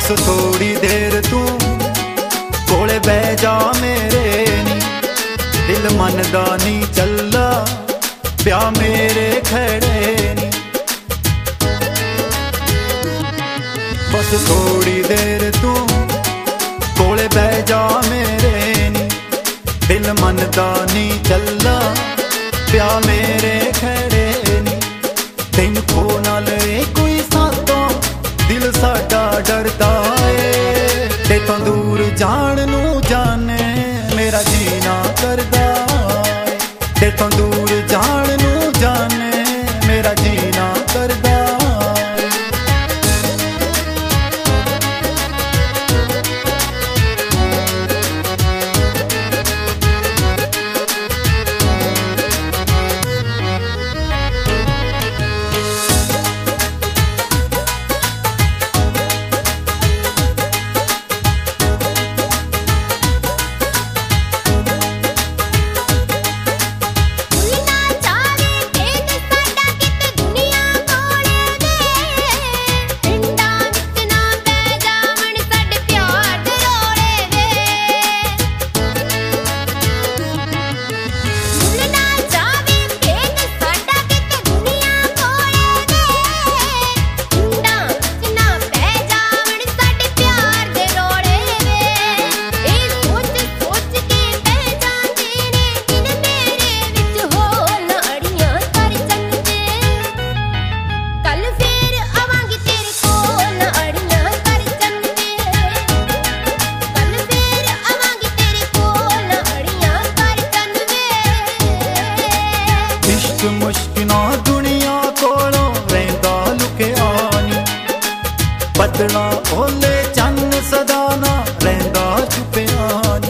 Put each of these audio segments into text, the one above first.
बस थोड़ी देर तू कोले बह जा मेरे नी, दिल मनदा नहीं चला प्या मेरे खड़े नी। बस थोड़ी देर तू कोले बह जा मेरे नी, दिल मनदा नहीं चला प्या मेरे खड़े नी। तेन को ना ले कोई सातों दिल साडा डरदा ए, ते तो दूर जान नू जाने मेरा जीना करदा ए, ते तो दूर जान नू जाने मेरा जीना करदा। इश्क मुश्किना दुनिया कोलों रहिंदा लुकिया नी, बदला ओले चन्न सदा ना रहिंदा छुपिया नी।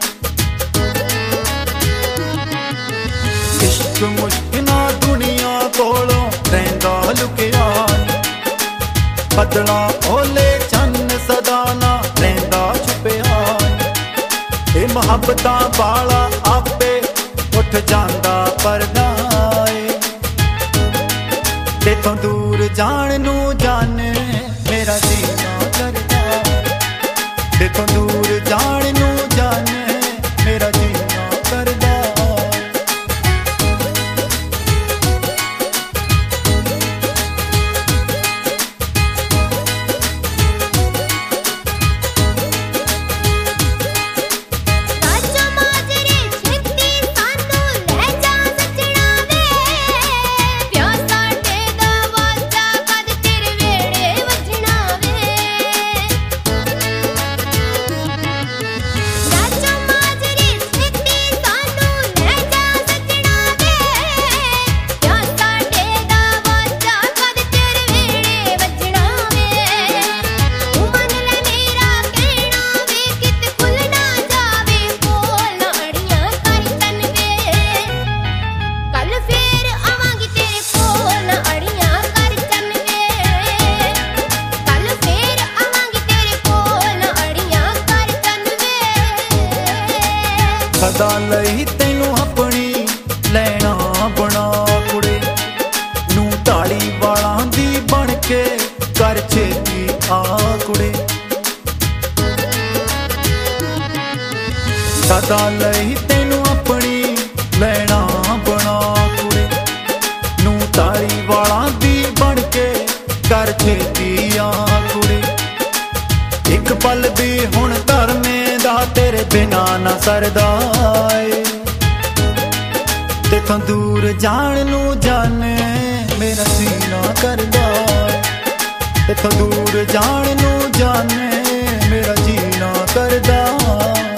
इश्क मुश्किना दुनिया कोलों रहिंदा लुकिया नी, बदला ओले चन्न सदा ना रहिंदा छुपिया नी। ए मुहब्बतां वाला आपे उठ जांदा परदा ए, ते तो दूर जान नू जाने मेरा जीना करदा, ते तो दूर जान नू जाने मेरा जीना करदा। सदा लई तैनू अपनी लैना बना कुड़े, नू ढाली वालां दी बन के कर छेती आ कुड़े। सदा लई तैनू अपनी लैना बना कुड़े, नू ढाली वालां दी बन के कर छेती आ कुड़े। एक पल भी हुण धरमे दा तेरे बिना ना सरदा ए, ते तो दूर जान नू जाने मेरा जीना करदा, ते तो दूर जान नू जाने मेरा जीना करदा।